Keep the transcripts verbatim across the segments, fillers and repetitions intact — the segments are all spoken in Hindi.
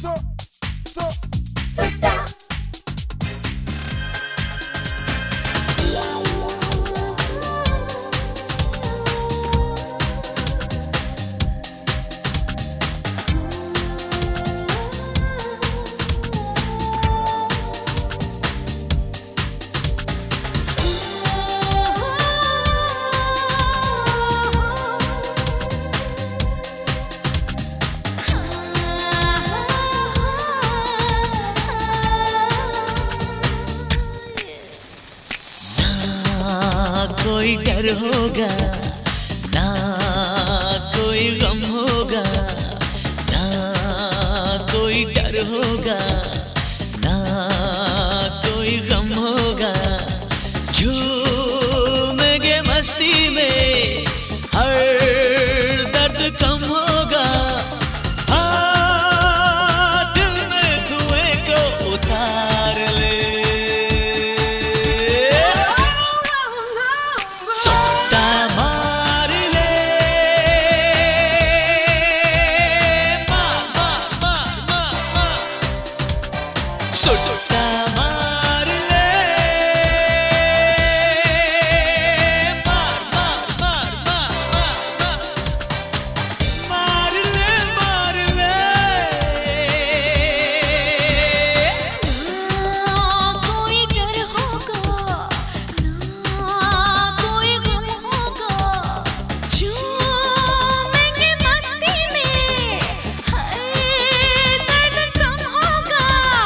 so, so, sister. कोई डर होगा ना कोई गम होगा ना कोई डर होगा ना कोई गम होगा झूमेंगे मस्ती में हर दर्द कम होगा हाँ दिल में धुएं को उतार ले सुट्टा मार ले मार मार मार मार मार मार ले मार ले ना कोई डर होगा ना कोई गम होगा झूमेंगे मस्ती में हर दर्द कम होगा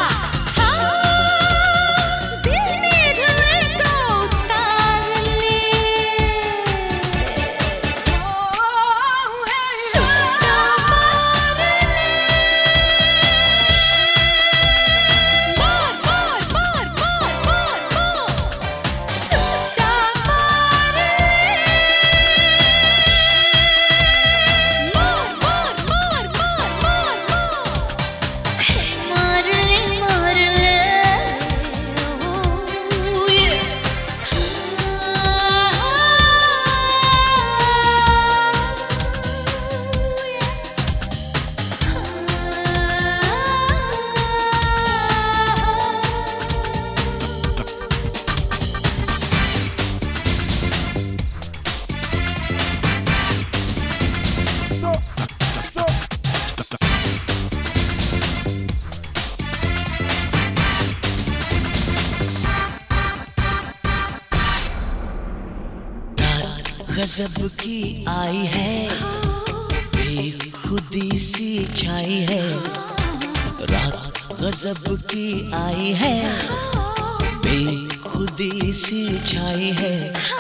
गजब की आई है बेखुदी सी छाई है रात गजब की आई है बेखुदी सी छाई है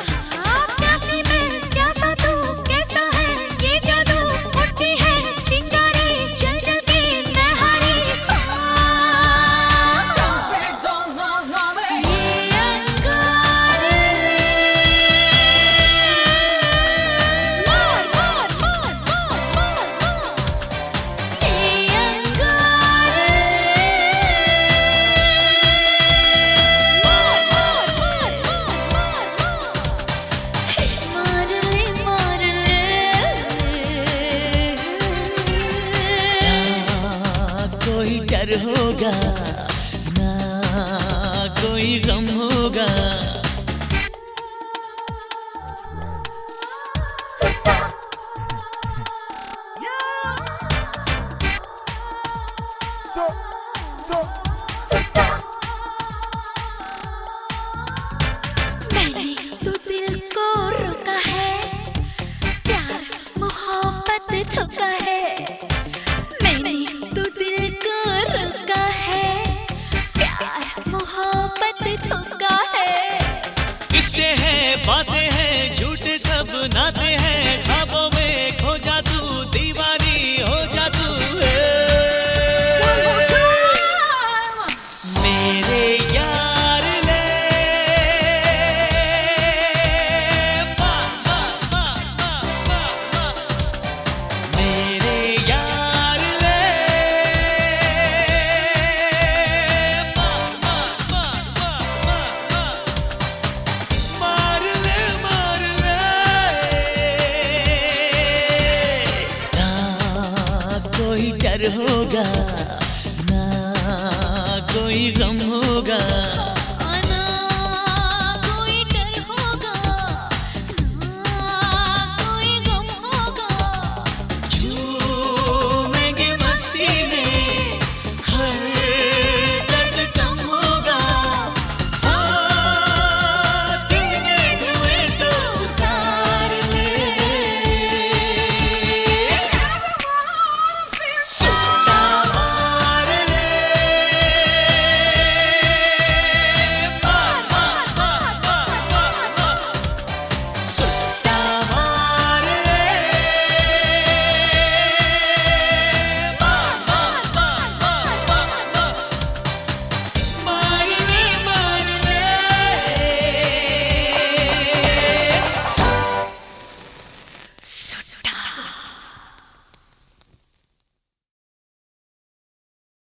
कोई डर होगा ना कोई गम होगा so, so, sister. मैंने तो दिल को रोका है प्यार मोहब्बत धोखा है मैंने तो दिल को रोका है प्यार मोहब्बत धोखा है किससे है बातें हैं झूठे सब नाते हैं ख्वाबों में खो जा तू दीवानी हो जा तू मेरे यार ले मार मार मार मार मार मेरे यार ले मार मार मार मार मार ले मार ले ना कोई डर होगा कोई गम होगा।